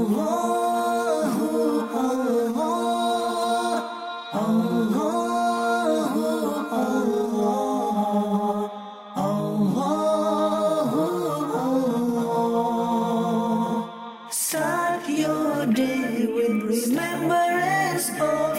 Start your day with remembrance of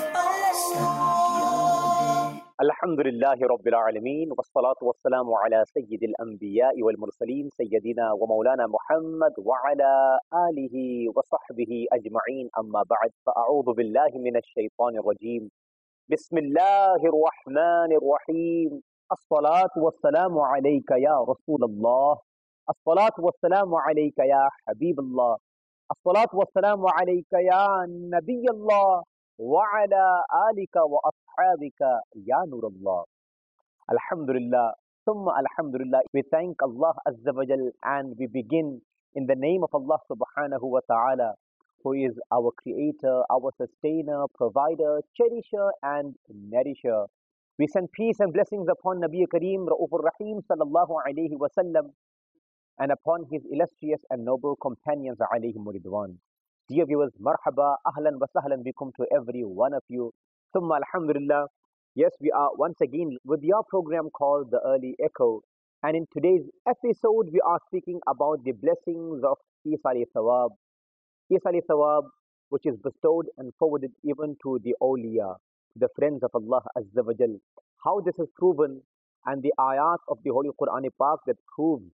Allah. الحمدللہ رب العالمین والصلاة والسلام على سید الانبیاء والمرسلین سیدنا و مولانا محمد وعلى آلہ وصحبہ اجمعین اما بعد فاعوذ باللہ من الشیطان الرجیم بسم اللہ الرحمن الرحیم الصلاة والسلام علیک یا رسول اللہ الصلاة والسلام علیک یا حبیب اللہ الصلاة والسلام علیک یا نبی اللہ وعلى آلك وأصحابك يا نور الله. Alhamdulillah, thumma alhamdulillah. We thank Allah Azza wa Jal and we begin in the name of Allah subhanahu wa ta'ala, who is our creator, our sustainer, provider, cherisher and nourisher. We send peace and blessings upon Nabi Kareem Ra'ufur Rahim sallallahu alayhi wa sallam and upon his illustrious and noble companions alayhim ridwan. Dear viewers, marhaba, ahlan wa sahlan bikum to every one of you. Thumma alhamdulillah. Yes, we are once again with your program called The Early Echo. And in today's episode, we are speaking about the blessings of Isali Thawab. Isali Thawab, which is bestowed and forwarded even to the awliya, the friends of Allah Azza wa Jal. How this is proven, and the ayat of the Holy Quran Pak that proves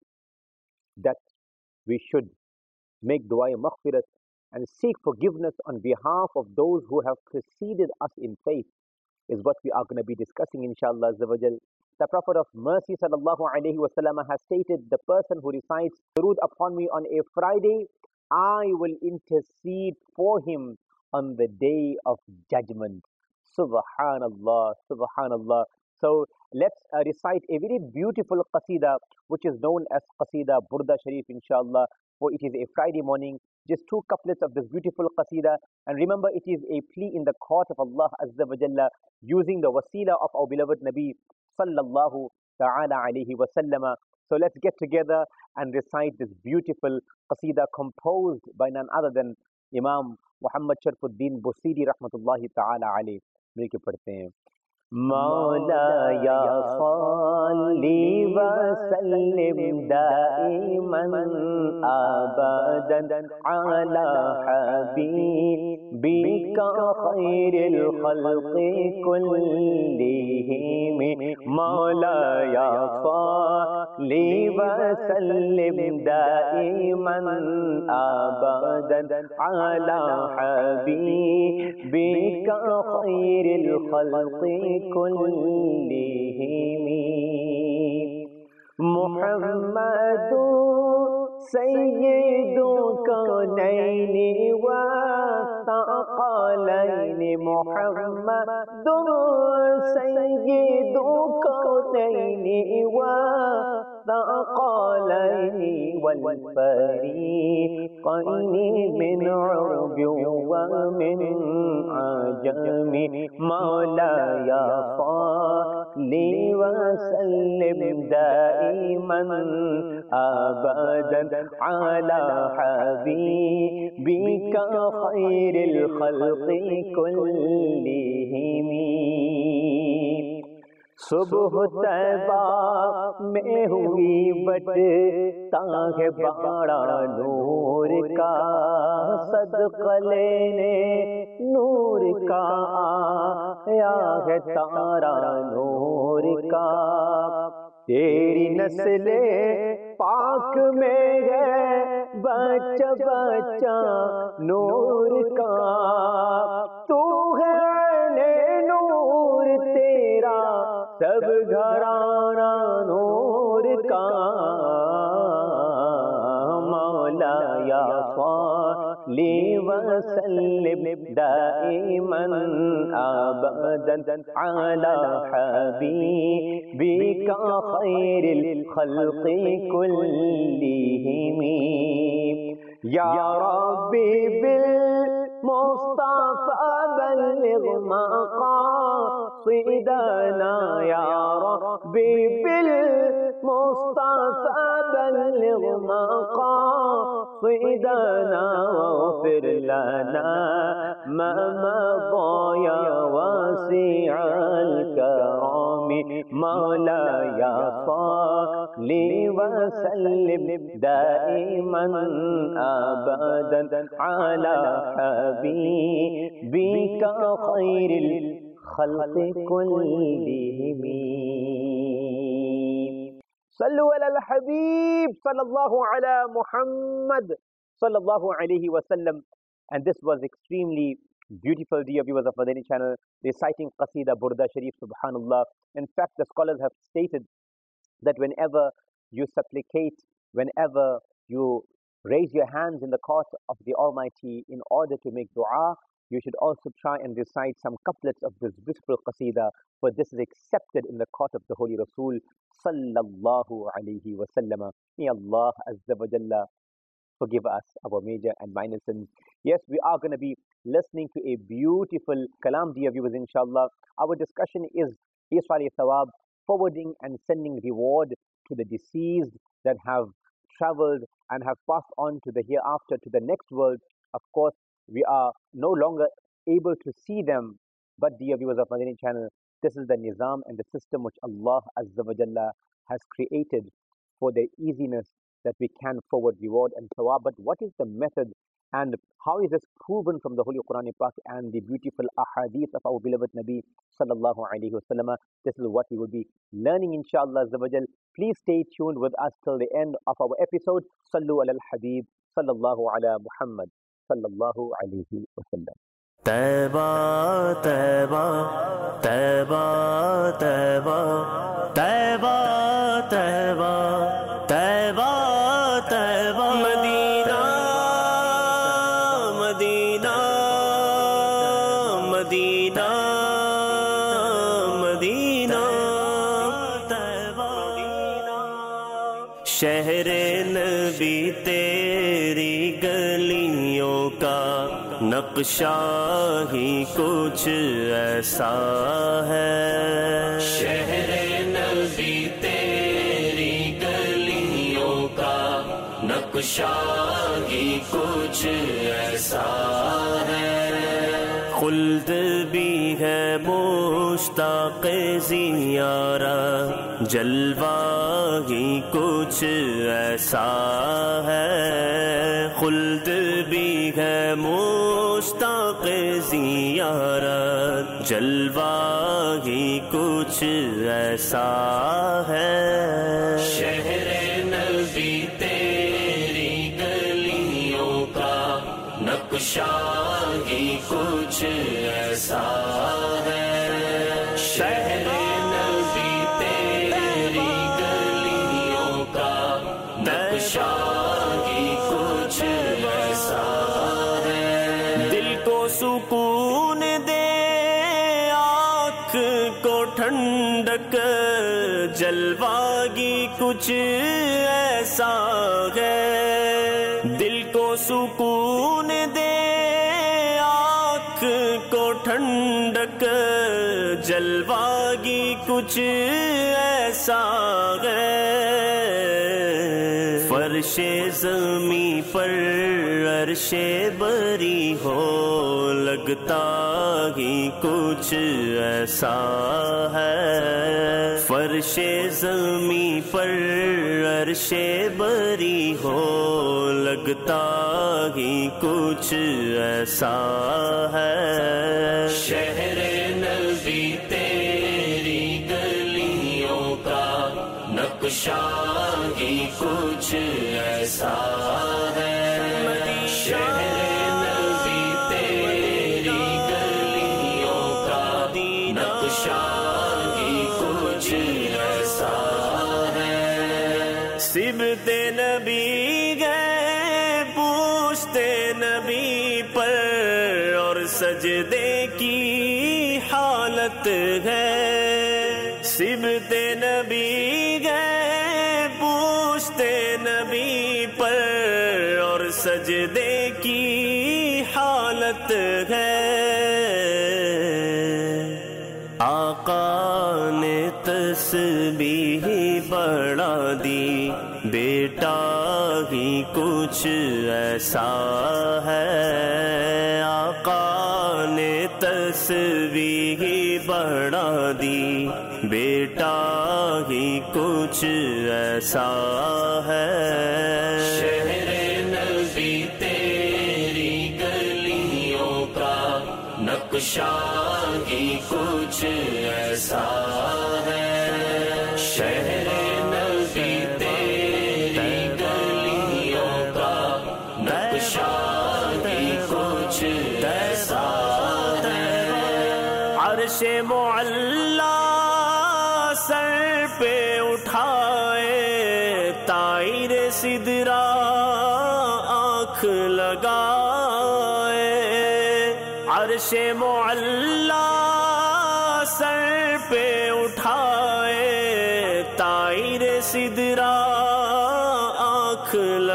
that we should make dua maghfirat and seek forgiveness on behalf of those who have preceded us in faith is what we are going to be discussing inshallah azza wa jal. The Prophet of Mercy sallallahu alayhi wa sallam has stated, the person who recites durood upon me on a Friday, I will intercede for him on the day of judgment. Subhanallah, subhanallah. So let's recite a very beautiful qasida which is known as Qasida Burda Sharif inshallah, for it is a Friday morning. Just two couplets of this beautiful qasida, and remember it is a plea in the court of Allah Azza wa Jalla using the wasila of our beloved Nabi sallallahu ta'ala alayhi wa sallama. So let's get together and recite this beautiful qasida composed by none other than Imam Muhammad Sharfuddin Busiri rahmatullahi ta'ala alayhi. مل کے پڑھتے ہیں. مولا یا صلی وسلم دائما ابدا علی حبیبک خیر الخلق کلہم. مولا یا صلی وسلم دائما ابدا علی حبیبک خیر الخلق كلهم. محمد سيد كونين وثقلين. محمد سيد كونين وثقلين والفريقين من عرب ومن عجم. مولاي صل وسلم دائما ابدا على حبيبك خير الخلق كلهم. صبح طیبہ میں ہوئی بٹتا ہے باڑا نور کا. صدقہ لینے نور کا آیا ہے تارا نور کا. تیری نسل پاک میں ہے بچہ بچہ نور کا. تو ہے نور تیرا سب گھرانہ نور کا. مولا یا صلی وسلم دائما ابدا علی حبیبک خیر الخلق کلہم. یا ربی بالمصطفى بلغ مقاصدنا. یا ربی بالمصطفى بلغ مقاصدنا واغفر فاغفر لنا ما مضى يا واسع الكرم مولاي صل وسلم دائما أبدا على حبيبك خير الخلق كلهم. صلوا على الحبيب sallallahu ala Muhammad sallallahu alayhi wa sallam. And this was extremely beautiful, dear viewers of Madani channel, reciting Qasida Burda Sharif, subhanallah. In fact, the scholars have stated that whenever you supplicate, whenever you raise your hands in the court of the Almighty in order to make dua, you should also try and recite some couplets of this beautiful Qasida, for this is accepted in the court of the Holy Rasul sallallahu alayhi wa sallam. May Allah Azza wa Jalla forgive us our major and minor sins. Yes, we are going to be listening to a beautiful kalam, dear viewers, inshallah. Our discussion is Iswali Thawab, forwarding and sending reward to the deceased that have traveled and have passed on to the hereafter, to the next world. Of course, we are no longer able to see them, but dear viewers of Madani channel, this is the nizam and the system which Allah Azza wa Jalla has created for the easiness that we can forward reward and thawab. But what is the method and how is this proven from the Holy Quran Pak and the beautiful ahadith of our beloved Nabi sallallahu alayhi wa sallam? This is what we will be learning, inshallah Azza wa Jal. Please stay tuned with us till the end of our episode. Sallu ala al-Habib sallallahu ala Muhammad sallallahu alayhi wa sallam. Taiba, Taiba, Taiba, Taiba, Taiba, Taiba, Taiba, Taiba, Madina, Madina, Madina, Madina, Taiba, Shahre Nabi teri galiyon ka نقشہ ہی کچھ ایسا ہے. شہر نبی تیری گلیوں کا نقشہ ہی کچھ ایسا ہے. خلد بھی ہے مشتاق زیارت, جلوہ ہی کچھ ایسا ہے. خلد بھی ہے مشتاق زیارت, جلوہ ہی کچھ ایسا ہے. شہر نبی تیری گلیوں کا نقشہ ہی کچھ ایسا ہے. شہر نبی تیری گلیوں کا نقشہ ہی کچھ ایسا ہے. دل کو سکون دے, آنکھ کو ٹھنڈک, جلوہ ہی کچھ ایسا ہے. دل کو سکون دے, آنکھ کو ٹھنڈک, جلوہ ہی کچھ ایسا ہے. فرش زمیں پر عرش بری ہو, لگتا ہی کچھ ایسا ہے. فرش زمیں پر عرش بری ہو, لگتا ہی کچھ ایسا ہے. شہر نبی تیری گلیوں کا نقشہ ہی کچھ ایسا ہے. شہر نبی تیری گلیوں کا نقشہ ہی کچھ ایسا ہے. سبت نبی گئے پوچھتے نبی پر, اور سجدے کی حالت ہے. سبت نبی گئے پوچھتے نبی پر, اور سجدے کی حالت ہے. آقا نے تسبیح بڑھا دی, بیٹا ہی کچھ ایسا ہے. تسبیح بڑھا دی، بیٹا ہی کچھ ایسا ہے۔ شہر نبی تیری گلیوں کا نقشہ ہی کچھ ایسا ہے۔ شہر نبی تیری گلیوں کا نقشہ ہی کچھ ایسا ہے۔ عرش معلا سر پہ اٹھائے، طائر سدرا آنکھ لگائے۔ عرش معلا سر پہ اٹھائے، طائر سدرا آنکھ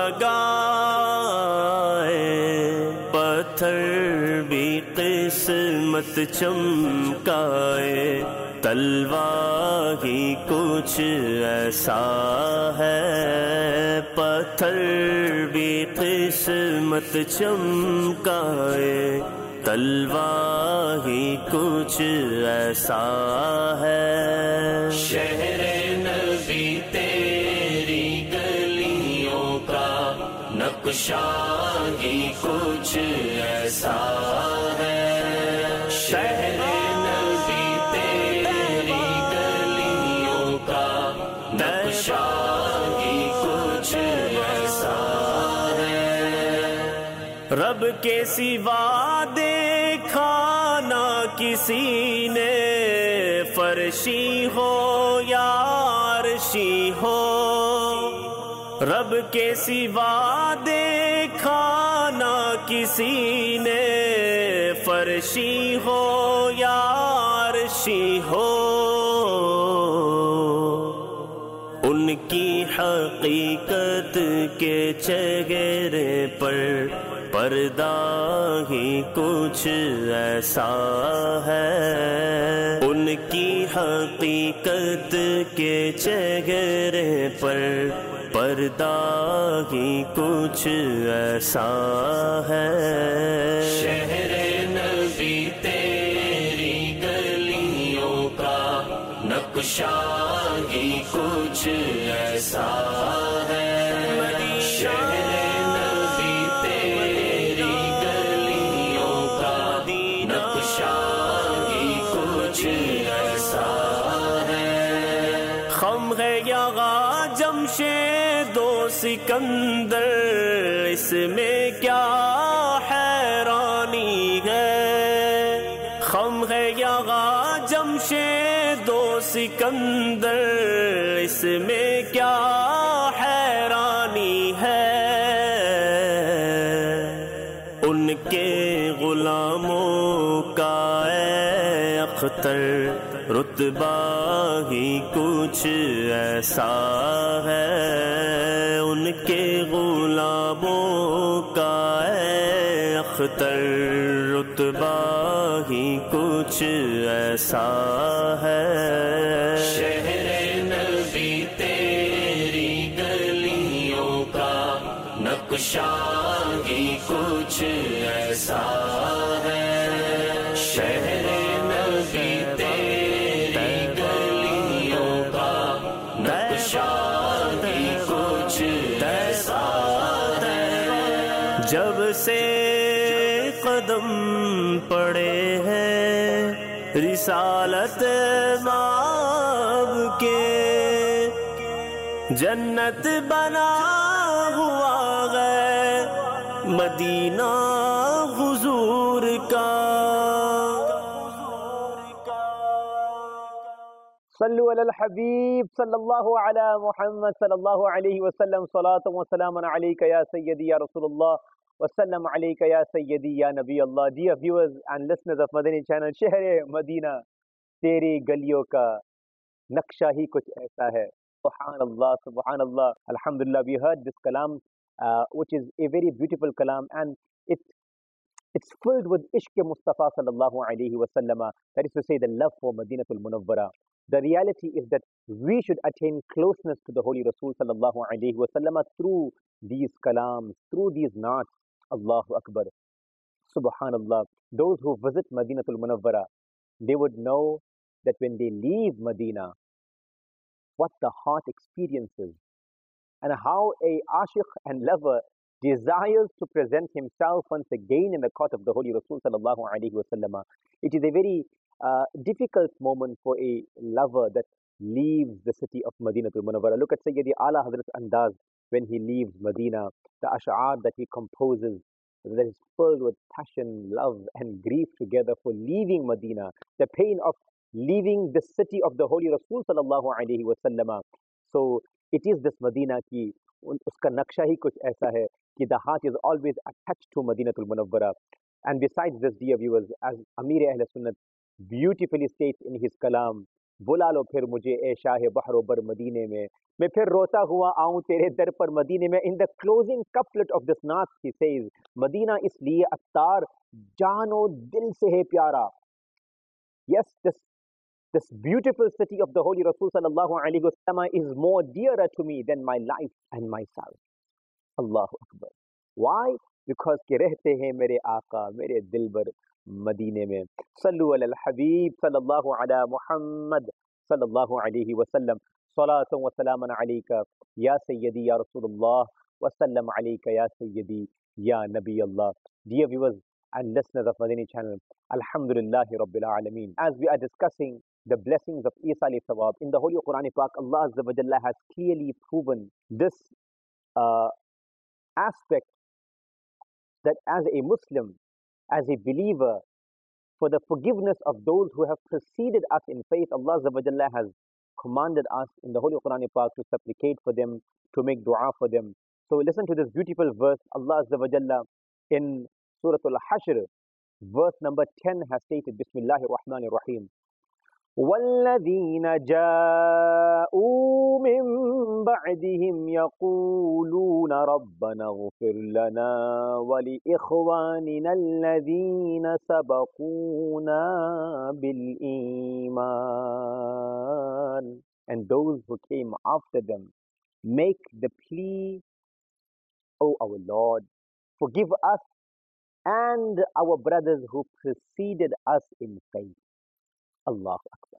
لگائے۔ پتھر بھی قسمت چمکائے، تلوار ہی کچھ ایسا ہے۔ پتھر بھی قسمت چمکائے، تلوار ہی کچھ ایسا ہے۔ شہر نبی تیری گلیوں کا نقشہ ہی کچھ ایسا ہے۔ شہر نبی تیری گلیوں کا نقشہ ہی کچھ ایسا ہے۔ رب کے سوا دیکھا نہ کسی نے، فرشی ہو یا عرشی ہو۔ رب کے سوا دیکھا نہ کسی نے، فرشی ہو یا عرشی ہو۔ ان کی حقیقت کے چہرے پر پردہ ہی کچھ ایسا ہے۔ ان کی حقیقت کے چہرے پر پردہ ہی کچھ ایسا ہے۔ شہر نبی تیری گلیوں کا نقشہ ہی کچھ ایسا ہے۔ شہر نبی تیری گلیوں کا نقشہ ہی کچھ ایسا ہے۔ خم ہے یہاں جمشید و سکندر، اس میں کیا حیرانی ہے۔ خم ہے یہاں جمشید و سکندر، اس میں کیا حیرانی ہے۔ ان کے غلاموں کا اے اختر رتبہ ہی کچھ ایسا ہے۔ ان کے غلاموں کا اے اختر رتبہ ہی کچھ ایسا ہے۔ شہر نبی تیری گلیوں کا نقشہ ہی کچھ ایسا ہے۔ شہر نبی تیری گلیوں کا نقشہ ہی کچھ ایسا ہے۔ جب سے قدم پڑے ہیں رسالت ماب کے، جنت بنا ہوا ہے مدینہ حضور کا۔ صلو علی الحبیب صلی اللہ علی محمد صلی اللہ علیہ وسلم، صلاۃ و سلام علیک یا سیدی یا رسول اللہ، وسلم علیک یا سیدی یا نبی اللہ۔ Dear viewers and listeners of Madani channel, شہر مدینہ تیری گلیوں کا نقشہ ہی کچھ ایسا ہے۔ سبحان اللہ سبحان اللہ، الحمدللہ. We heard this kalam which is a very beautiful kalam, and it's filled with ishq Mustafa sallallahu alayhi wa sallam, that is to say the love for Madinatul Munawwara. The reality is that we should attain closeness to the Holy Rasul sallallahu alayhi wa sallam through these kalams, through these naats. Allahu Akbar. Subhanallah. Those who visit Madinatul Munawwara, they would know that when they leave Medina, what the heart experiences and how a ashiq and lover desires to present himself once again in the court of the Holy Rasul sallallahu alaihi wasallam. It is a very difficult moment for a lover that leaves the city of Madinatul Munawwara. Look at Sayyidi Ala Hazrat Andaz when he leaves Medina, the ash'ar that he composes that is filled with passion, love, and grief together for leaving Medina, the pain of leaving the city of the Holy Rasul sallallahu alaihi wasallam. So it is this Medina ki uska naksha hi kuch aisa hai कि the heart is always attached to Madinatul Munawwara. And besides this, dear viewers, as Amir Ahl Sunnat beautifully states in his kalam, बुला लो फिर मुझे ए शाह बहरो बर मदीने में मैं फिर रोता हुआ आऊं तेरे दर पर मदीने में. In the closing couplet of this naat, he says, Madina इसलिए अत्तार जानो दिल से है प्यारा. Yes, this beautiful city of the Holy Rasul sallallahu alaihi wasallam is more dearer to me than my life and myself. Allahu Akbar. Why? Because के रहते हैं मेरे आका मेरे दिलबर मदीने में. सल्लु अलल हबीब सल्लल्लाहु अला मुहम्मद सल्लल्लाहु अलैहि वसल्लम. सलातun व सलामन अलैका या सय्यदी या रसूलुल्लाह व सल्लम अलैका या Sayyadi ya Nabi Allah. Dear viewers and listeners of Madani channel, Alhamdulillahi Rabbil Alameen. As we are discussing the blessings of Isa alayhi Thawab in the Holy Quran Pak, Allah Azza wa Jalla has clearly proven this aspect that as a Muslim, as a believer, for the forgiveness of those who have preceded us in faith, Allah Azza wa Jalla has commanded us in the Holy Quran Pak to supplicate for them, to make dua for them. So listen to this beautiful verse. Allah Azza wa Jalla in Surah Al-Hashr, verse number 10 has stated, Bismillahir Rahmanir Rahim. وَالَّذِينَ جَاءُوا مِن بَعْدِهِمْ يَقُولُونَ رَبَّنَا اغْفِرْ لَنَا وَلِإِخْوَانِنَا الَّذِينَ سَبَقُونَا بِالْإِيمَانِ. And those who came after them make the plea, O our Lord, forgive us and our brothers who preceded us in faith. Allahu Akbar.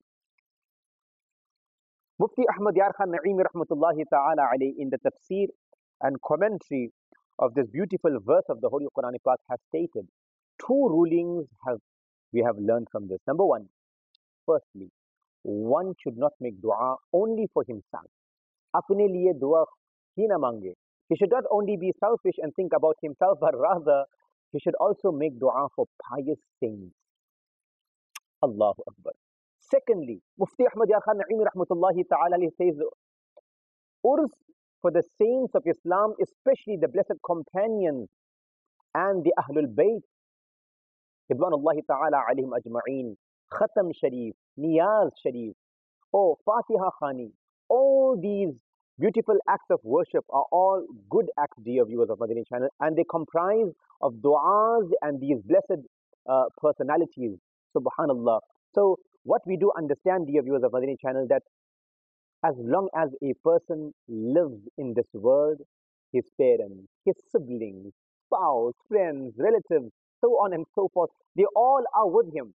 Mufti Ahmad Yar Khan Naimi rahmatullahi ta'ala alayhi in the tafsir and commentary of this beautiful verse of the Holy Quran Pak has stated, two rulings we have learned from this. Number one, firstly, one should not make dua only for himself. Apne liye dua hi na mange. He should not only be selfish and think about himself, but rather he should also make dua for pious saints. Allahu Akbar. Secondly, Mufti Ahmad Yar Khan Naimi rahmatullahi ta'ala says, Urs for the saints of Islam, especially the blessed companions and the Ahlul Bayt, Ridwanullahi ta'ala alayhim ajma'een, Khatam Sharif, Niyaz Sharif, Fatiha Khani, all these beautiful acts of worship are all good acts, dear viewers of Madani channel, and they comprise of du'as and these blessed personalities. Subhanallah. So what we do understand, dear viewers of Madani channel, that as long as a person lives in this world, his parents, his siblings, spouse, friends, relatives, so on and so forth, they all are with him.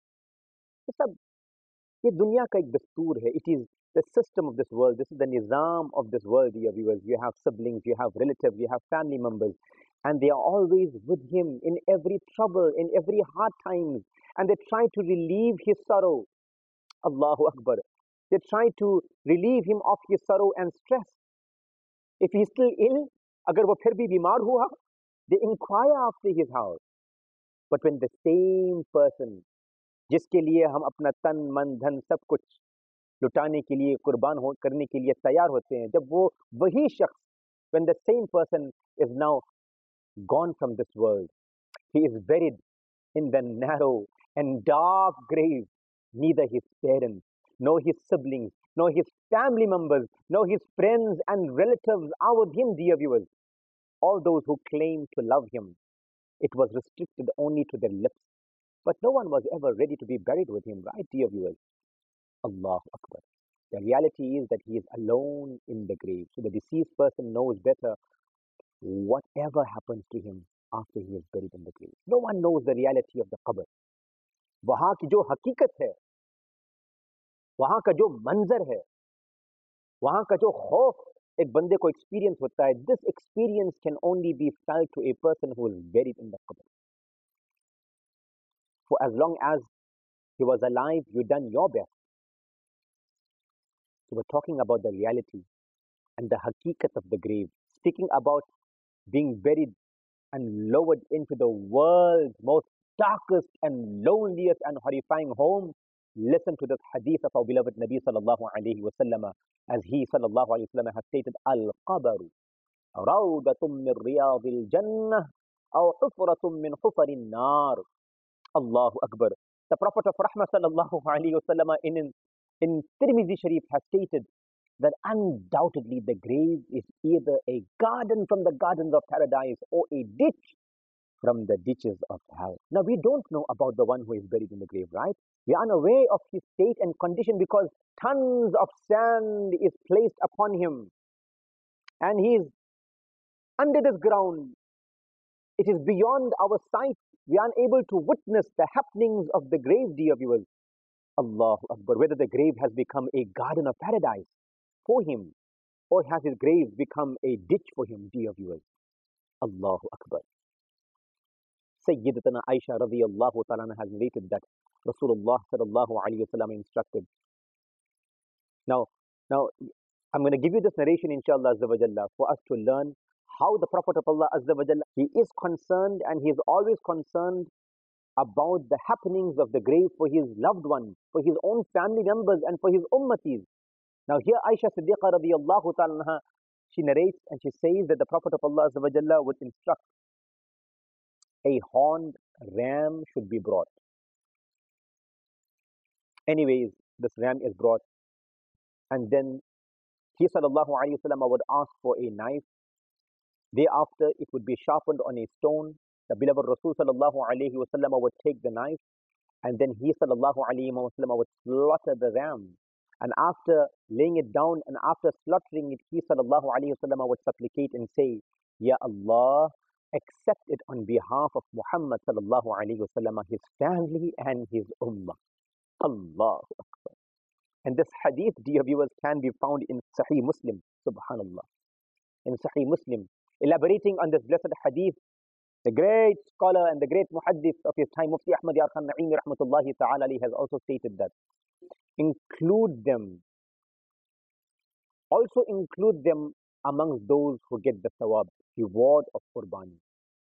It is the system of this world. This is the nizam of this world, dear viewers. You have siblings, you have relatives, you have family members, and they are always with him in every trouble, in every hard times, and they try to relieve his sorrow. Allahu Akbar. They try to relieve him of his sorrow and stress. If he is still ill, agar wo phir bhi bimar hua, they inquire after his health. But when the same person, जिसके लिए हम अपना तन मन धन सब कुछ लुटाने के लिए कुर्बान करने के लिए तैयार होते हैं, जब वो वही शख्स, when the same person is now gone from this world, he is buried in the narrow and dark grave, neither his parents, nor his siblings, nor his family members, nor his friends and relatives are with him, dear viewers. All those who claim to love him, it was restricted only to their lips. But no one was ever ready to be buried with him, right, dear viewers? Allahu Akbar. The reality is that he is alone in the grave. So the deceased person knows better whatever happens to him. after he is buried in the grave. No one knows the reality of the qabr. वहां की जो हकीकत है, वहां का जो मंजर है, वहां का जो खौफ एक बंदे को एक्सपीरियंस होता है, this experience can only be felt to a person who is buried in the qabr. For as long as he was alive, you done your best. So we're talking about the reality and the hakikat of the grave, speaking about being buried and lowered into the world's most darkest and loneliest and horrifying home. Listen to this hadith of our beloved Nabi sallallahu alayhi wa sallam, as he sallallahu alayhi wa sallam has stated, Al-Qabaru rawdatun min riyadil jannah aw hufratun min hufarin nar. Allahu Akbar. The Prophet of Rahmah sallallahu alayhi wa sallam in Tirmidhi Sharif has stated that undoubtedly the grave is either a garden from the gardens of paradise or a ditch from the ditches of hell. Now we don't know about the one who is buried in the grave, right? We are unaware of his state and condition because tons of sand is placed upon him and he is under this ground. It is beyond our sight. We are unable to witness the happenings of the grave, dear viewers. Allahu Akbar. Whether the grave has become a garden of paradise for him or has his grave become a ditch for him, dear viewers. Allahu Akbar. Sayyidatuna Aisha radiyallahu ta'ala has narrated that Rasulullah sallallahu alayhi wa sallam instructed. Now, I'm going to give you this narration inshallah azza wa jalla for us to learn how the Prophet of Allah azza wa jalla, he is concerned and he is always concerned about the happenings of the grave for his loved ones, for his own family members and for his ummatis. Now here Aisha Siddiqa radiyallahu ta'ala, she narrates and she says that the Prophet of Allah azza wa jalla would instruct a horned ram should be brought. Anyways, this ram is brought and then he sallallahu alayhi wa sallam would ask for a knife. Thereafter it would be sharpened on a stone. The beloved Rasul sallallahu alayhi wa sallam would take the knife and then he sallallahu alayhi wa sallam would slaughter the ram. And after laying it down and after slaughtering it, he sallallahu alayhi wa sallam would supplicate and say, Ya Allah, accept it on behalf of Muhammad sallallahu alayhi wa sallam, his family and his ummah. Allahu Akbar. And this hadith, dear viewers, can be found in Sahih Muslim, subhanallah. In Sahih Muslim, elaborating on this blessed hadith, the great scholar and the great muhaddith of his time, Mufti Ahmad Yar Khan Naimi rahmatullahi ta'ala alayhi, has also stated that include them amongst those who get the thawab, reward of Qurbani.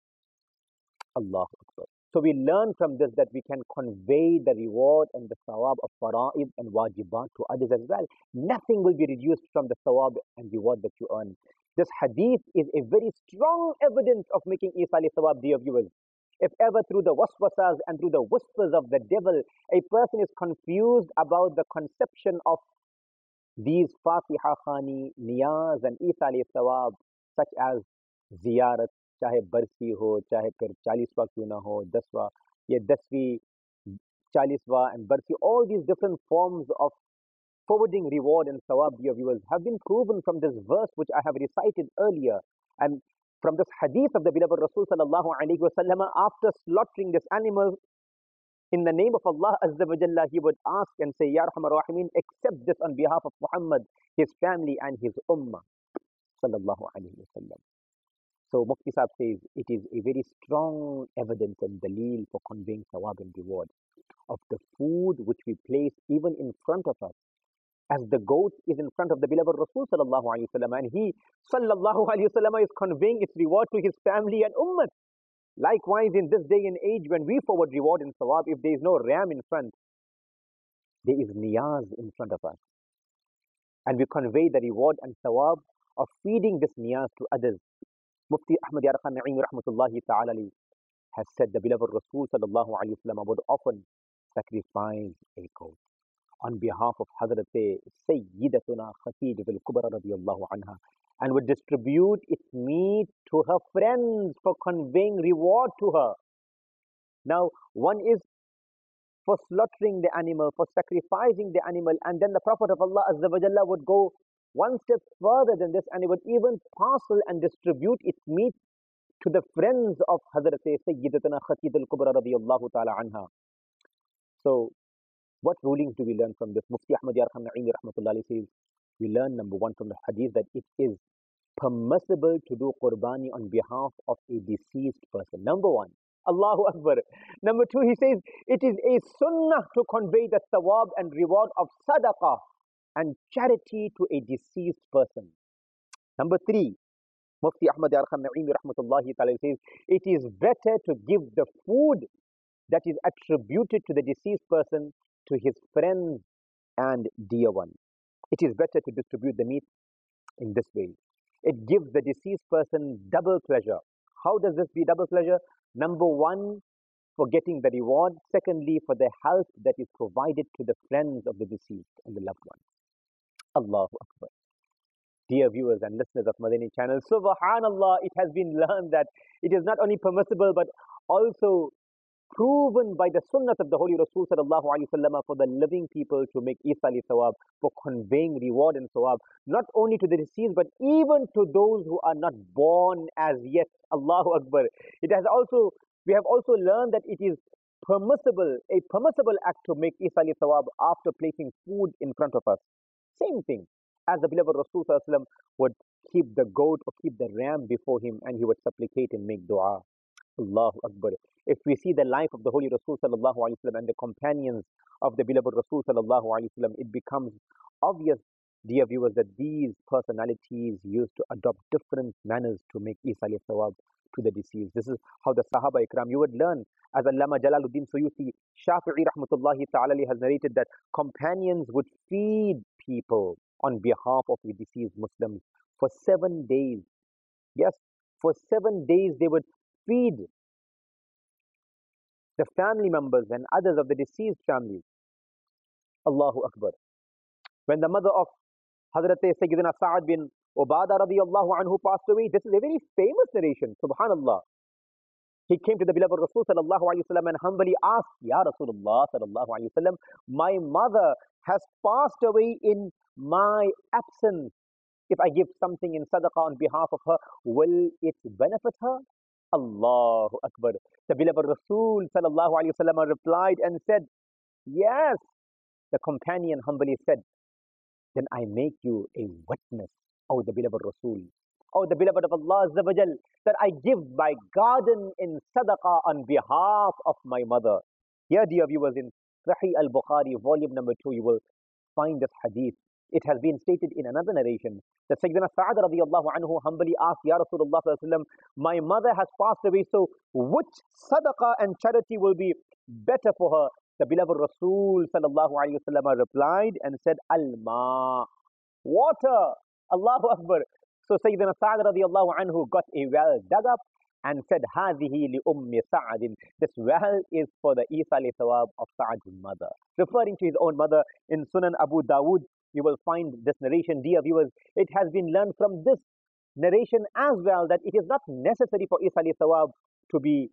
Allahu Akbar. So we learn from this that we can convey the reward and the thawab of fara'id and wajibat to others as well. Nothing will be reduced from the thawab and reward that you earn. This hadith is a very strong evidence of making isal thawab, dear viewers. If ever through the waswasas and through the whispers of the devil, a person is confused about the conception of these Fatiha Khani, Niyaz and isal thawab, such as ziyarat, चाहे बरसी हो, चाहे फिर 40वां क्यों ना हो, 10वां, ये 10वीं, 40वां and बरसी, all these different forms of forwarding reward and thawab, dear viewers, have been proven from this verse which I have recited earlier, and from this hadith of the beloved Rasul sallallahu alayhi wa sallam. After slaughtering this animal in the name of Allah azza wa jalla, he would ask and say, Ya Rahman Rahimeen, accept this on behalf of Muhammad, his family and his ummah sallallahu alayhi wa sallam. So Mufti Sahib says it is a very strong evidence and daleel for conveying thawab and reward of the food which we place even in front of us, as the goat is in front of the beloved Rasul sallallahu alayhi wa sallam, and he sallallahu alayhi wa sallam is conveying its reward to his family and ummah. Likewise, in this day and age when we forward reward and thawab, if there is no ram in front, there is niyaz in front of us, and we convey the reward and thawab of feeding this niyaz to others. Mufti Ahmad Yar Khan Naimi rahmatullahi ta'ala has said the beloved Rasul sallallahu alayhi wa sallam would often sacrifice a goat on behalf of Hazrat Sayyidatuna Khadijah al-Kubra radiyallahu anha, and would distribute its meat to her friends for conveying reward to her. Now, one is for slaughtering the animal, for sacrificing the animal, and then the Prophet of Allah azza wa jalla would go one step further than this, and he would even parcel and distribute its meat to the friends of Hazrat Sayyidatuna Khatib al-Kubra radiyallahu ta'ala anha. So, what rulings do we learn from this? Mufti Ahmad Yar Khan Naimi rahmatullahi says, we learn number one from the hadith that it is permissible to do qurbani on behalf of a deceased person. Number one, Allahu Akbar. Number two, he says, it is a sunnah to convey the thawab and reward of sadaqah and charity to a deceased person. Number three, Mufti Ahmad Yar Khan Naimi rahmatullahi ta'ala says, it is better to give the food that is attributed to the deceased person to his friends and dear ones. It is better to distribute the meat in this way. It gives the deceased person double pleasure. How does this be double pleasure? Number one, for getting the reward. Secondly, for the help that is provided to the friends of the deceased and the loved ones. Allahu Akbar. Dear viewers and listeners of Madani channel, subhanallah, it has been learned that it is not only permissible but also proven by the sunnah of the Holy Rasul sallallahu alaihi wasallam for the living people to make isali thawab, for conveying reward and thawab, not only to the deceased but even to those who are not born as yet. Allahu Akbar. We have also learned that it is a permissible act to make isali thawab after placing food in front of us. Same thing as the beloved Rasul sallallahu alaihi wasallam would keep the goat or keep the ram before him and he would supplicate and make dua. Allahu Akbar. If we see the life of the Holy Rasul sallallahu alaihi wasallam and the companions of the beloved Rasul sallallahu alaihi wasallam, it becomes obvious, dear viewers, that these personalities used to adopt different manners to make isali thawab to the deceased. This is how the Sahaba Ikram, you would learn, as Allama Jalaluddin Suyuti Shafi'i rahmatullahi ta'ala has narrated, that companions would feed people on behalf of the deceased Muslims for 7 days. Yes, for 7 days they would feed the family members and others of the deceased families. Allahu Akbar. When the mother of Hazrat Sayyidina Sa'ad bin Ubadah radiyallahu anhu passed away, this is a very famous narration, subhanallah. He came to the beloved Rasul sallallahu alaihi wasallam and humbly asked, Ya Rasulullah sallallahu alaihi wasallam, my mother has passed away in my absence. If I give something in sadaqah on behalf of her, will it benefit her? Allahu Akbar. The beloved Rasul sallallahu alaihi wasallam replied and said, yes. The companion humbly said, then I make you a witness, O the beloved Rasul, O the beloved of Allah Azza wa Jal, that I give my garden in sadaqah on behalf of my mother. Here, dear viewers, in Sahih al-Bukhari, volume number 2, you will find this hadith. It has been stated in another narration that Sayyidina Sa'ad radiyallahu anhu humbly asked, Ya Rasulullah sallallahu alaihi wasallam, my mother has passed away, so which sadaqah and charity will be better for her? The beloved Rasul sallallahu alaihi wasallam replied and said, Al-ma, water. Allahu Akbar. So Sayyidina Sa'ad radiyallahu anhu got a well dug up and said, Hadihi li ummi Sa'adin. This well is for the isali thawab of Sa'ad's mother. Referring to his own mother. In Sunan Abu Dawood, you will find this narration. Dear viewers, it has been learned from this narration as well that it is not necessary for isali thawab to be,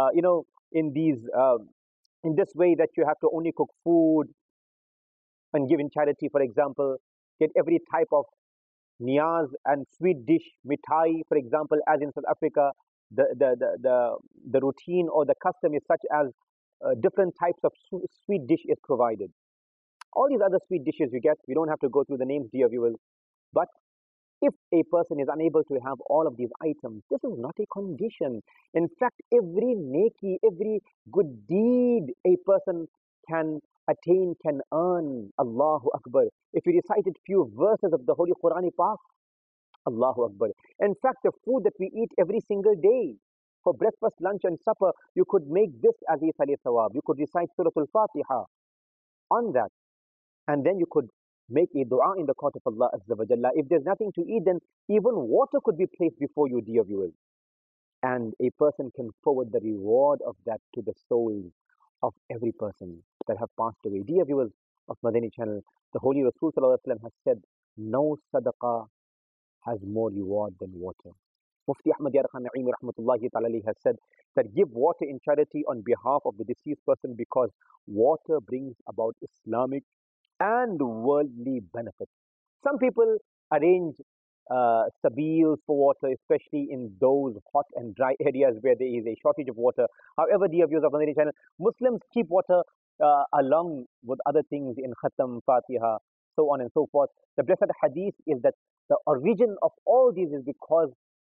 in this way, that you have to only cook food and give in charity. For example, get every type of niyaz and sweet dish, mithai, for example, as in South Africa, the routine or the custom is such as different types of sweet dish is provided. All these other sweet dishes you get, we don't have to go through the names, dear viewers. But if a person is unable to have all of these items, this is not a condition. In fact, every neki, every good deed a person can attain, can earn. Allahu Akbar. If you recited few verses of the Holy Qur'ani Pak, Allahu Akbar. In fact, the food that we eat every single day, for breakfast, lunch and supper, you could make this as a Salih Thawab. You could recite Surah Al-Fatiha on that. And then you could make a dua in the court of Allah Azza wa Jalla. If there's nothing to eat, then even water could be placed before you, dear viewers. And a person can forward the reward of that to the souls of every person that have passed away. Dear viewers of Madani channel, the Holy Rasul Sallallahu Alaihi Wasallam has said, no sadaqah has more reward than water. Mufti Ahmad Yar Khan Naimi rahmatullahi ta'ala has said that give water in charity on behalf of the deceased person because water brings about Islamic and worldly benefits. Some people arrange sabils for water, especially in those hot and dry areas where there is a shortage of water. However, dear viewers of Madani channel, Muslims keep water along with other things in Khatam, Fatiha, so on and so forth. The blessed hadith is that the origin of all these is because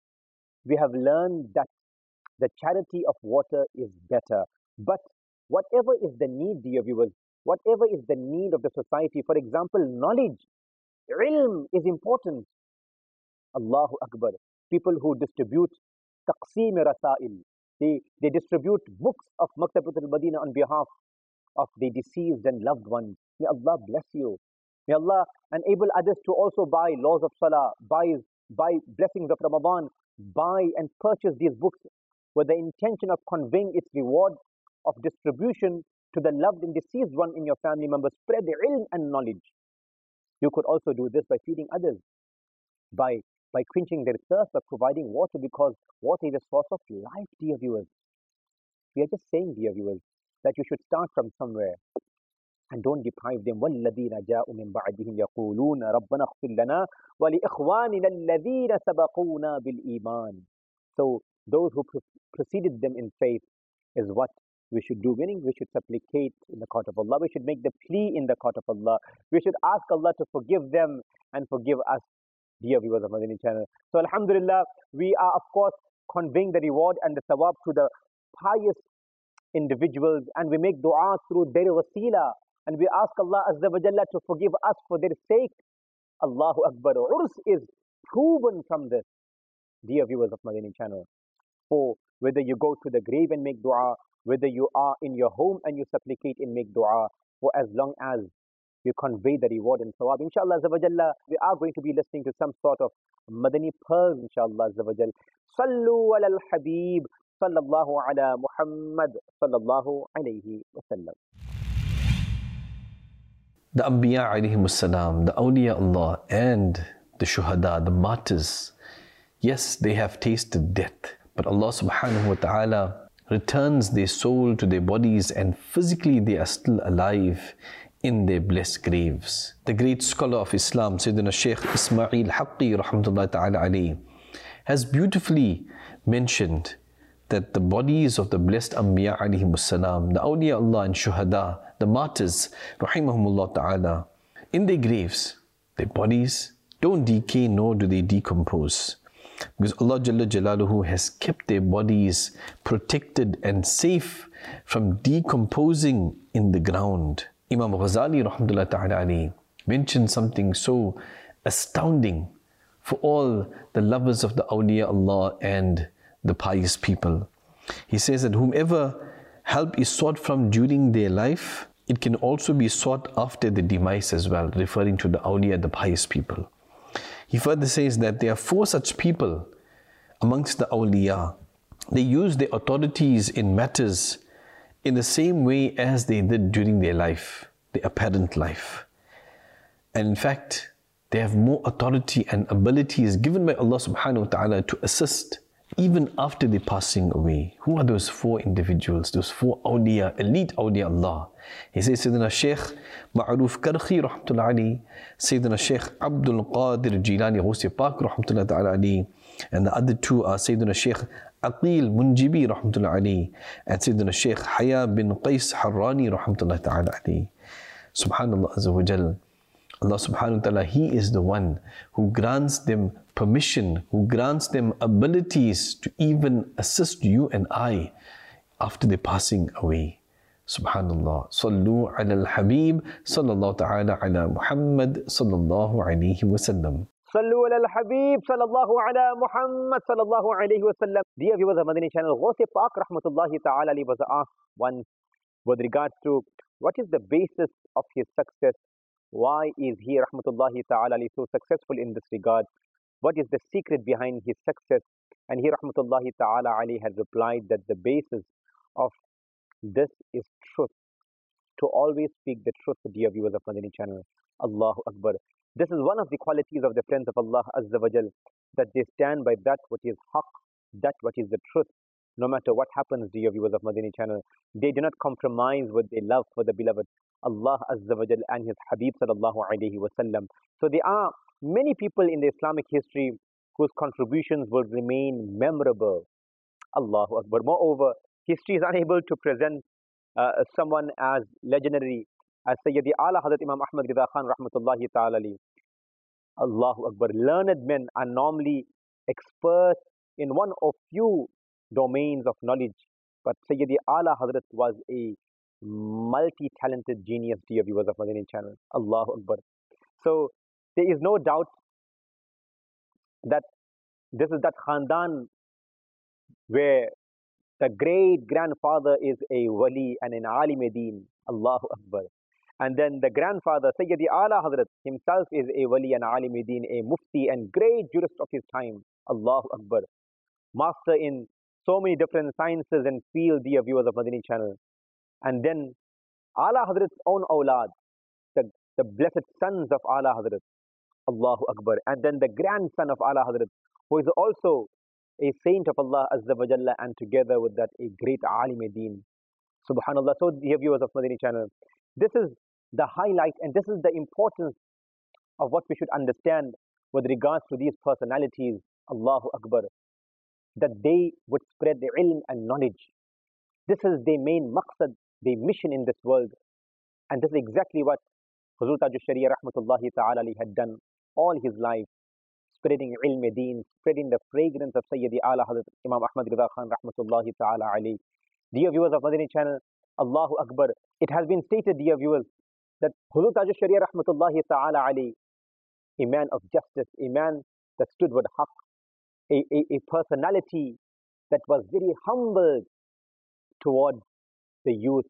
we have learned that the charity of water is better. But whatever is the need, dear viewers, whatever is the need of the society, for example, knowledge, ilm is important. Allahu Akbar. People who distribute taqseem rasail, they distribute books of Maktabat al-Madinah on behalf of the deceased and loved ones. May Allah bless you. May Allah enable others to also buy laws of salah, buy blessings of Ramadan, buy and purchase these books with the intention of conveying its reward of distribution to the loved and deceased one in your family members. Spread the ilm and knowledge. You could also do this by feeding others, by quenching their thirst, by providing water, because water is a source of life, dear viewers. We are just saying, dear viewers, that you should start from somewhere and don't deprive them. وَالَّذِينَ جَاءُوا مِن بَعْدِهِمْ يَقُولُونَ رَبَّنَا اغْفِرْ لَنَا وَلِإِخْوَانِنَا الَّذِينَ سَبَقُونَا بِالْإِيمَانِ. So those who preceded them in faith is what we should do, meaning we should supplicate in the court of Allah, we should make the plea in the court of Allah, we should ask Allah to forgive them and forgive us, dear viewers of Madani channel. So alhamdulillah, we are of course conveying the reward and the thawab to the pious individuals, and we make dua through their wasila, and we ask Allah Azza wa Jalla to forgive us for their sake. Allahu Akbar. Urs is proven from this, dear viewers of Madani channel. For whether you go to the grave and make dua, whether you are in your home and you supplicate and make dua, for as long as we convey the reward and thawab, inshallah Azza wa Jalla, we are going to be listening to some sort of Madani pearls, inshallah Azza wa Jalla. Sallu ala al-Habib, sallallahu ala Muhammad, sallallahu alayhi wa sallam. The Anbiya alayhimus salam, the awliya Allah and the shuhada, the martyrs, yes, they have tasted death, but Allah subhanahu wa ta'ala returns their soul to their bodies, and physically they are still alive in their blessed graves. The great scholar of Islam, Sayyidina Shaykh Ismail Haqqi rahmatullahi ta'ala alayhi, has beautifully mentioned that the bodies of the blessed Anbiya alayhimus salam, the awliya Allah and shuhada, the martyrs rahimahumullah ta'ala, in their graves, their bodies don't decay nor do they decompose, because Allah Jalla Jalaluhu has kept their bodies protected and safe from decomposing in the ground. Imam Ghazali rahmatullahi ta'ala alayhi mentioned something so astounding for all the lovers of the awliya Allah and the pious people. He says that whomever help is sought from during their life, it can also be sought after the demise as well, referring to the awliya, the pious people. He further says that there are 4 such people amongst the awliya. They use their authorities in matters in the same way as they did during their life, their apparent life. And in fact, they have more authority and abilities given by Allah subhanahu wa ta'ala to assist even after their passing away. Who are those 4 individuals, those 4 awliya, elite awliya Allah? He says Sayyidina Shaykh Ma'ruf Karhi rahmatullahi alayhi, Sayyidina Shaykh Abdul Qadir Jilani Ghusi Pak rahmatullahi ta'ala alayhi, and the other 2 are Sayyidina Shaykh Aqil Munjibi rahmatullahi alayhi and Sayyidina Shaykh Haya bin Qais Harrani rahmatullahi ta'ala alayhi. Subhanallah Azza wa Jal. Allah subhanahu wa ta'ala, He is the one who grants them permission, who grants them abilities to even assist you and I after their passing away. Subhanallah. Sallu ala al-Habib, sallallahu ta'ala ala Muhammad, sallallahu alayhi wa sallam. Sallu ala al-Habib, sallallahu ala Muhammad, sallallahu alayhi wa sallam. Dear viewers of Madani channel, Ghusi Pak rahmatullahi ta'ala alayhi was asked once with regards to what is the basis of his success. Why is he rahmatullahi ta'ala so successful in this regard? What is the secret behind his success? And he rahmatullahi ta'ala alayhi had replied that the basis of this is truth. To always speak the truth, dear viewers of Madani channel. Allahu Akbar. This is one of the qualities of the friends of Allah Azza wa Jal, that they stand by that what is haqq, that what is the truth. No matter what happens, dear viewers of Madani channel, they do not compromise with their love for the beloved Allah Azza wa Jal and His Habib sallallahu alayhi wa sallam. So they are many people in the Islamic history whose contributions will remain memorable. Allahu Akbar. Moreover, history is unable to present someone as legendary as Sayyidi Ala Hazrat Imam Ahmad Rida Khan Rahmatullahi Ta'ala alayhi. Allahu Akbar. Learned men are normally experts in one or few domains of knowledge, but Sayyidi Ala Hazrat was a multi-talented genius, dear viewers of Madani channel. Allahu Akbar. So there is no doubt that this is that Khandan where the great grandfather is a wali and an alim deen. Allahu Akbar. And then the grandfather, Sayyidi Ala Hazrat himself is a wali and alim deen, a mufti and great jurist of his time. Allahu Akbar. Master in so many different sciences and fields, dear viewers of Madani channel. And then Ala Hazrat's own awlad, the blessed sons of Ala Hazrat. Allahu Akbar. And then the grandson of Ala Hazrat, who is also a saint of Allah Azza wa Jalla, and together with that a great alim deen. Subhanallah. So dear viewers of Madani channel, this is the highlight and this is the importance of what we should understand with regards to these personalities. Allahu Akbar. That they would spread the ilm and knowledge. This is their main maqsad, their mission in this world. And this is exactly what Huzur Taj al-Sharia Rahmatullahi Ta'ala had done all his life, spreading ilm deen, spreading the fragrance of Sayyidi Ala Hazrat Imam Ahmad Rida Khan Rahmatullahi Ta'ala alayhi. Dear viewers of Madani channel, Allahu Akbar. It has been stated, dear viewers, that Huzur Taj al-Sharia Rahmatullahi Ta'ala alayhi, a man of justice, a man that stood with haqq, a personality that was very humble towards the youth.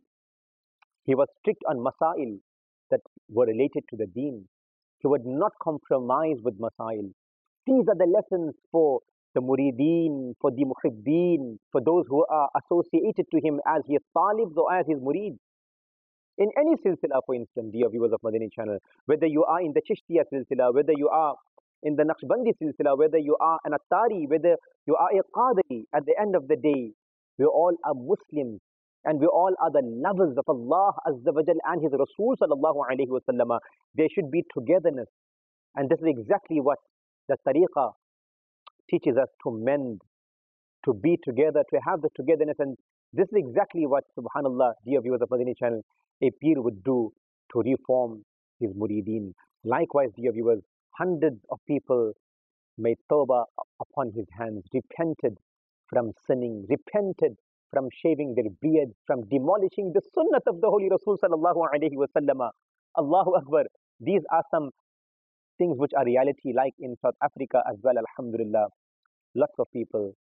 He was strict on masail that were related to the deen. He would not compromise with masail. These are the lessons for the murideen, for the muhibbeen, for those who are associated to him as his talibs or as his murid. In any silsila, for instance, dear viewers of Madani channel, whether you are in the Chishtiya silsila, whether you are in the Naqshbandi silsila, whether you are an Attari, whether you are a Qadri, at the end of the day, we all are Muslims and we all are the lovers of Allah Azza wa Jal and His Rasul Sallallahu Alaihi Wasallam. There should be togetherness. And this is exactly what the Tariqah teaches us, to mend, to be together, to have the togetherness. And this is exactly what, subhanallah, dear viewers of Madani channel, a peer would do to reform his murideen. Likewise, dear viewers, hundreds of people made tawbah upon his hands, repented from sinning, repented from shaving their beards, from demolishing the sunnah of the Holy Rasul Sallallahu Alaihi Wasallam. Allahu Akbar. These are some things which are reality, like in South Africa as well, alhamdulillah. Lots of people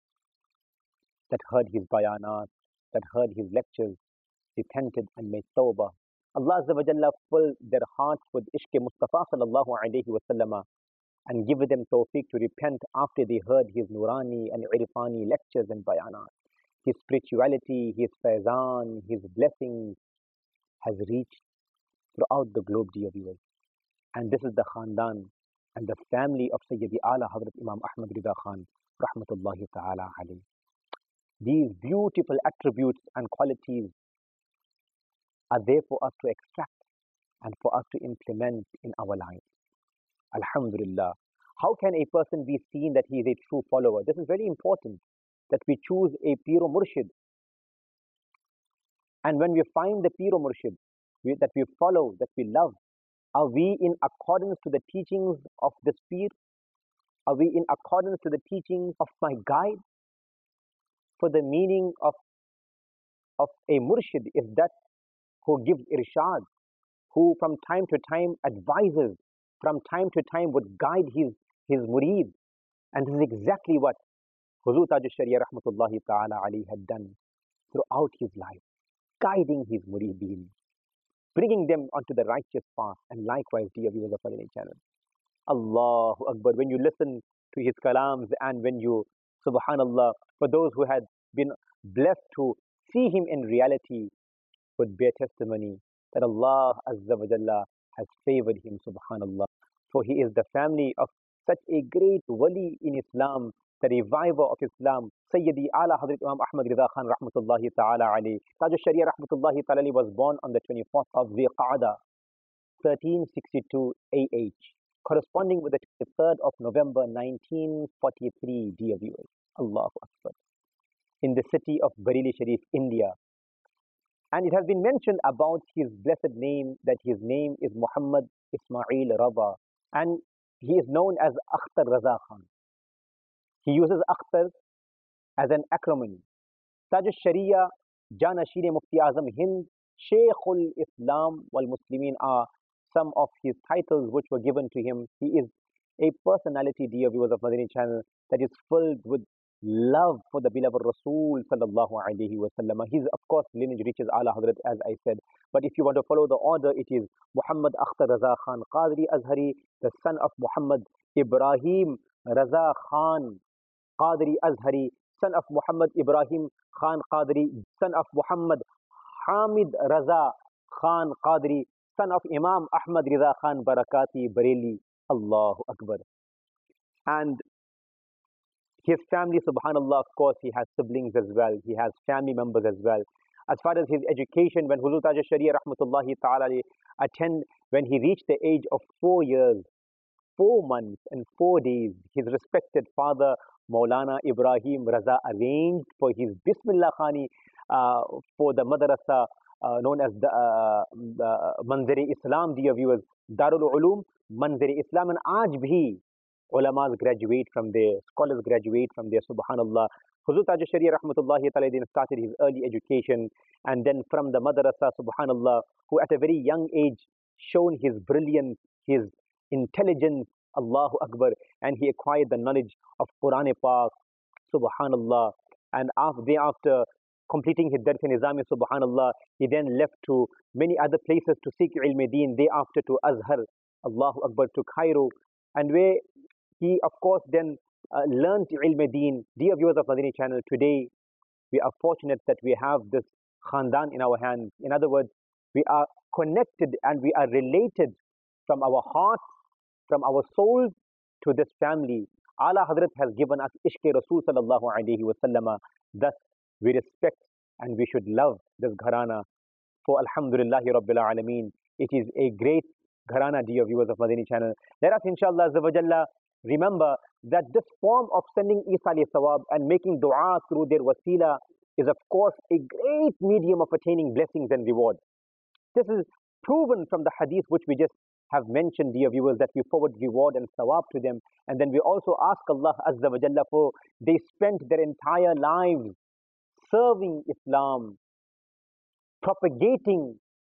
that heard his bayanat, that heard his lectures, repented and made tawbah. Allah Azza wa Jalla filled their hearts with Ishq Mustafa Sallallahu Alaihi Wasallam and give them tawfiq to repent after they heard his Nurani and Irfani lectures and bayanat. His spirituality, his faizan, his blessings has reached throughout the globe, dear viewers. And this is the Khandan and the family of Sayyidi Ala Hazrat Imam Ahmad Rida Khan Rahmatullahi Ta'ala alayhi. These beautiful attributes and qualities are there for us to extract and for us to implement in our lives. Alhamdulillah. How can a person be seen that he is a true follower? This is very important, that we choose a Pir o Murshid. And when we find the Pir o Murshid that we follow, that we love, are we in accordance to the teachings of this Pir? Are we in accordance to the teachings of my guide? For the meaning of a Murshid is that who gives irshad, who from time to time advises, from time to time would guide his murid. And this is exactly what Huzur Taj al-Sharia Rahmatullahi Ta'ala alayhi had done throughout his life, guiding his murideen, bringing them onto the righteous path. And likewise, dear viewers of Madani channel, Allahu Akbar, when you listen to his kalams and when you, subhanallah, for those who had been blessed to see him in reality, would bear testimony that Allah Azza wa Jalla has favored him, subhanallah. For he is the family of such a great wali in Islam, the reviver of Islam, Sayyidi Ala Hazrat Imam Ahmad Rida Khan Rahmatullahi Ta'ala alayhi. Taj al-Sharia Rahmatullahi Ta'ala alayhi was born on the 24th of Ziqa'dah, 1362 AH. corresponding with the 23rd of November 1943, dear viewers. Allahu Akbar. In the city of Bareilly Sharif, India. And it has been mentioned about his blessed name that his name is Muhammad Ismail Raza, and he is known as Akhtar Raza Khan. He uses Akhtar as an acronym. Taj al-Sharia, Janashir Mufti Azam Hind, Shaykhul Islam wal Muslimin are some of his titles which were given to him. He is a personality, dear viewers of Madani channel, that is filled with love for the beloved Rasul sallallahu alaihi wasallam. His, of course, lineage reaches Ala Hazrat, as I said. But if you want to follow the order, it is Muhammad Akhtar Raza Khan Qadri Azhari, the son of Muhammad Ibrahim Raza Khan Qadri Azhari, son of Muhammad Ibrahim Khan Qadri, son of Muhammad Hamid Raza Khan Qadri, son of Imam Ahmad Riza Khan Barakati Bareilly. Allahu Akbar. And his family, subhanallah, of course, he has siblings as well. He has family members as well. As far as his education, when Huzur Taj al-Sharia rahmatullahi ta'ala when he reached the age of 4 years, 4 months and 4 days, his respected father, Maulana Ibrahim Raza, arranged for his Bismillah Khani for the madrasa known as the Manzar-e Islam, dear viewers, Darul Ulum, Manzar-e Islam, and aaj bhi ulamas graduate from there, scholars graduate from there, subhanallah. Huzur Taj al-Sharia rahmatullahi ta'ala then started his early education, and then from the madrasa, subhanallah, who at a very young age shown his brilliance, his intelligence, Allahu Akbar, and he acquired the knowledge of Quran Pak, subhanallah. And thereafter completing his Dars Nizami, subhanallah, he then left to many other places to seek ilm deen, thereafter to Azhar, Allahu Akbar, to Cairo, and where he, of course, then learned ilm deen. Dear viewers of Madani channel, today we are fortunate that we have this khandan in our hands. In other words, we are connected and we are related from our hearts, from our souls to this family. Ala Hazrat has given us Ishq Rasul sallallahu alaihi wasallam. Thus, we respect and we should love this gharana. For Alhamdulillahi Rabbil Alameen, it is a great gharana, dear viewers of Madani channel. Let us, inshallah, remember that this form of sending Isali Sawab and making dua through their wasila is, of course, a great medium of attaining blessings and reward. This is proven from the hadith which we just have mentioned, dear viewers, that we forward reward and sawab to them. And then we also ask Allah Azza wa Jalla, for they spent their entire lives serving Islam, propagating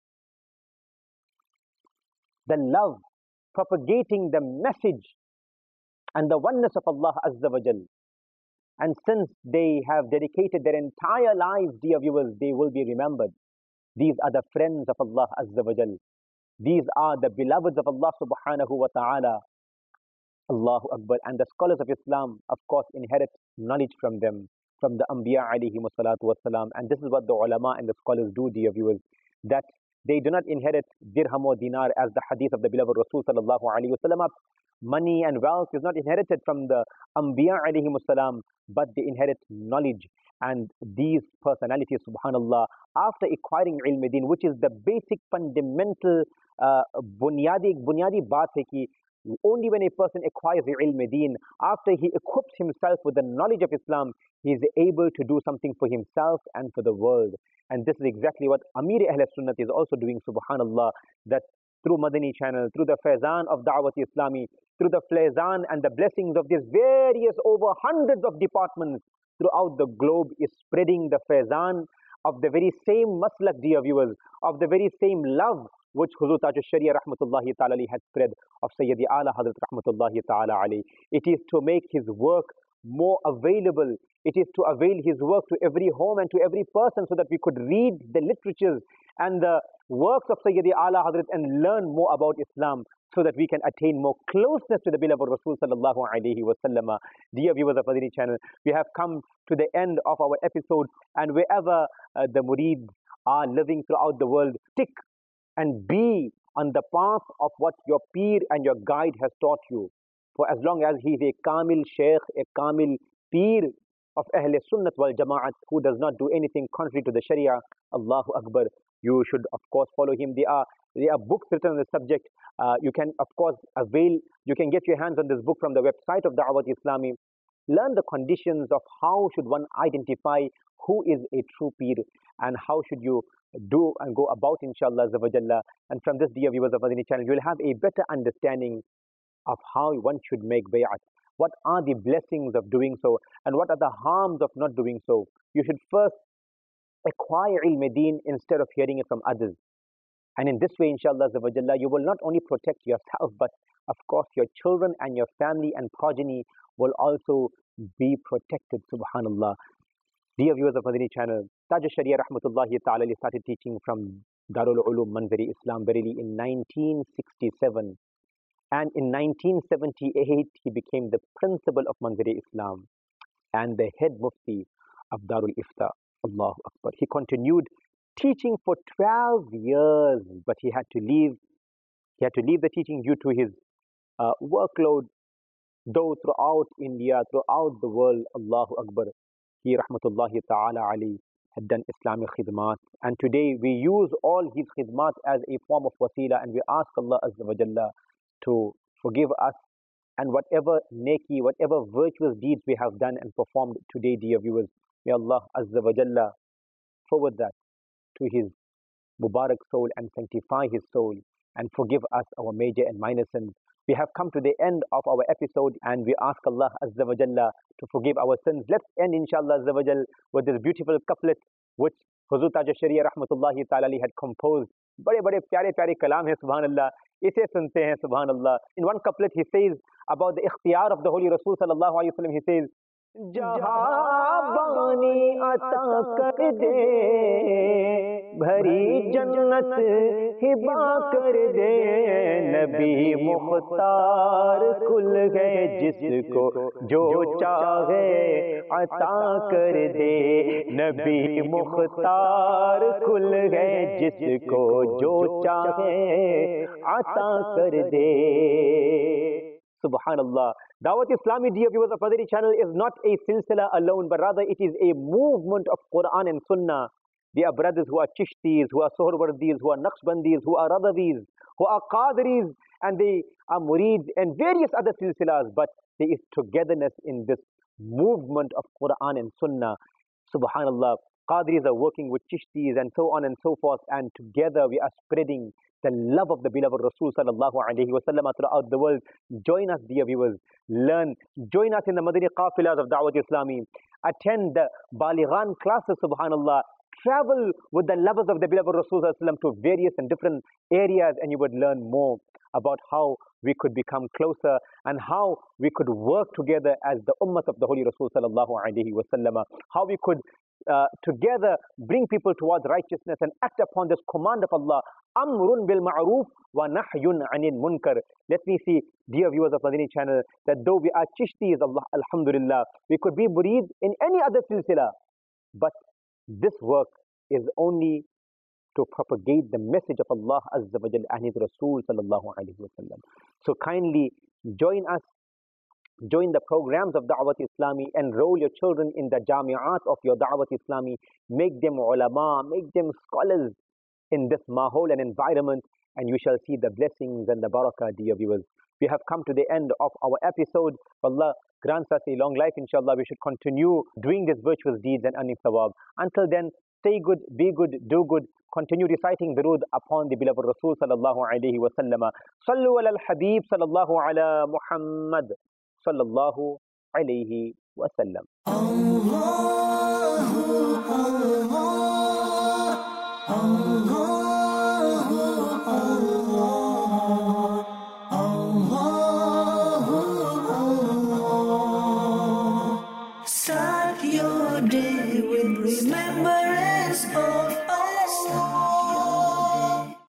the love, propagating the message and the oneness of Allah Azza wa Jal. And since they have dedicated their entire lives, dear viewers, they will be remembered. These are the friends of Allah Azza wa Jal. These are the beloveds of Allah subhanahu wa ta'ala. Allahu Akbar. And the scholars of Islam, of course, inherit knowledge from them, from the Anbiya alayhi wassalatu wassalam. And this is what the ulama and the scholars do, dear viewers, that they do not inherit dirham or dinar, as the hadith of the beloved Rasul sallallahu alayhi wasallam. Money and wealth is not inherited from the Anbiya alayhi wassalam, but they inherit knowledge. And these personalities, subhanallah, after acquiring ilm din, which is the basic fundamental bunyadi baat hai ki only when a person acquires the ilm din, after he equips himself with the knowledge of Islam, he is able to do something for himself and for the world. And this is exactly what Amir Ahl Sunnat is also doing, subhanallah, that through Madani channel, through the faizan of Da'wat Islami, through the faizan and the blessings of these various over hundreds of departments throughout the globe, is spreading the faizan of the very same maslak, dear viewers, of the very same love which Huzur Taj al-Sharia rahmatullahi ta'ala had spread, of Sayyidi Ala Hazrat rahmatullahi ta'ala alayhi. It is to make his work more available. It is to avail his work to every home and to every person, so that we could read the literatures and the works of Sayyidi Ala Hazrat and learn more about Islam, so that we can attain more closeness to the beloved Rasul sallallahu alayhi wasallam. Dear viewers of Madani channel, we have come to the end of our episode, and wherever the murids are living throughout the world, stick and be on the path of what your peer and your guide has taught you. For as long as he is a kamil sheikh, a kamil peer of Ahl Sunnat wal Jama'at, who does not do anything contrary to the Sharia, Allahu Akbar, You should, of course, follow him. There are books written on the subject. You can, of course, you can get your hands on this book from the website of Da'wat Islami. Learn the conditions of how should one identify who is a true peer and how should you do and go about, inshallah. And from this, dear viewers of Madani channel, you will have a better understanding of how one should make bay'at. What are the blessings of doing so and what are the harms of not doing so? You should first acquire ilm-e-deen instead of hearing it from others. And in this way, inshallah, you will not only protect yourself, but of course your children and your family and progeny will also be protected, subhanallah. Dear viewers of Madani channel, Taj al-Sharia rahmatullahi ta'ala started teaching from Darul Ulum Manzari Islam Bareilly in 1967. And in 1978, he became the principal of Manzari Islam and the head mufti of Darul Ifta. Allahu Akbar. He continued teaching for 12 years, but he had to leave. He had to leave the teaching due to his workload, though throughout India, throughout the world, Allahu Akbar, he rahmatullahi ta'ala alayhi had done Islamic khidmat. And today we use all his khidmat as a form of wasila, and we ask Allah Azza wa Jalla to forgive us and whatever neki, whatever virtuous deeds we have done and performed today, dear viewers. May Allah Azza wa Jalla forward that to his Mubarak soul and sanctify his soul and forgive us our major and minor sins. We have come to the end of our episode and we ask Allah Azza wa Jalla to forgive our sins. Let's end, inshallah Azza wa Jalla, with this beautiful couplet which Huzur Taj al-Sharia rahmatullahi ta'ala had composed. Bade pyare kalam hai, subhanallah. Ise sunte hain, subhanallah. In one couplet he says about the ikhtiyar of the Holy Rasul sallallahu alayhi wa sallam, he says, जहाबानी अता कर दे, भरी जन्नत हिबा कर दे, नबी मुख्तार कुल है जिसको जो चाहे अता कर दे, नबी मुख्तार कुल है जिसको जो चाहे अता कर दे. Subhanallah. Dawat Islami, dear viewers of Madani channel, is not a silsila alone, but rather it is a movement of Quran and Sunnah. There are brothers who are Chishtis, who are Sohrwardis, who are Naqshbandis, who are Radavis, who are Qadiris, and they are Murids and various other silsilas, but there is togetherness in this movement of Quran and Sunnah. Subhanallah. Qadiris are working with Chishtis and so on and so forth, and together we are spreading the love of the beloved Rasul sallallahu alayhi wa sallam throughout the world. Join us, dear viewers. Learn. Join us in the Madani Qafilas of Da'wat Islami. Attend the Balighan classes, subhanallah. Travel with the lovers of the beloved Rasul sallallahu alayhi wa sallam to various and different areas, and you would learn more about how we could become closer and how we could work together as the ummah of the Holy Rasul sallallahu alayhi wa sallam. How we could together bring people towards righteousness and act upon this command of Allah, Amrun bil ma'roof wa nahyun anil munkar. Let me see, dear viewers of Madani channel, that though we are Chishtis, Allah, alhamdulillah, we could be Murid in any other silsila, but this work is only to propagate the message of Allah Azza wa Jalla and His Rasul sallallahu alayhi wa sallam. So kindly join us. Join the programs of Da'wat Islami, enroll your children in the jami'at of your Da'wat Islami, make them ulama, make them scholars in this mahol and environment, and you shall see the blessings and the barakah, dear viewers. We have come to the end of our episode. Allah grants us a long life, inshallah. We should continue doing these virtuous deeds and earning thawab. Until then, stay good, be good, do good. Continue reciting durood upon the beloved Rasul sallallahu alayhi wa sallam. Sallu ala al-Habib sallallahu ala Muhammad sallallahu alayhi wa sallam. Start your day with remembrance.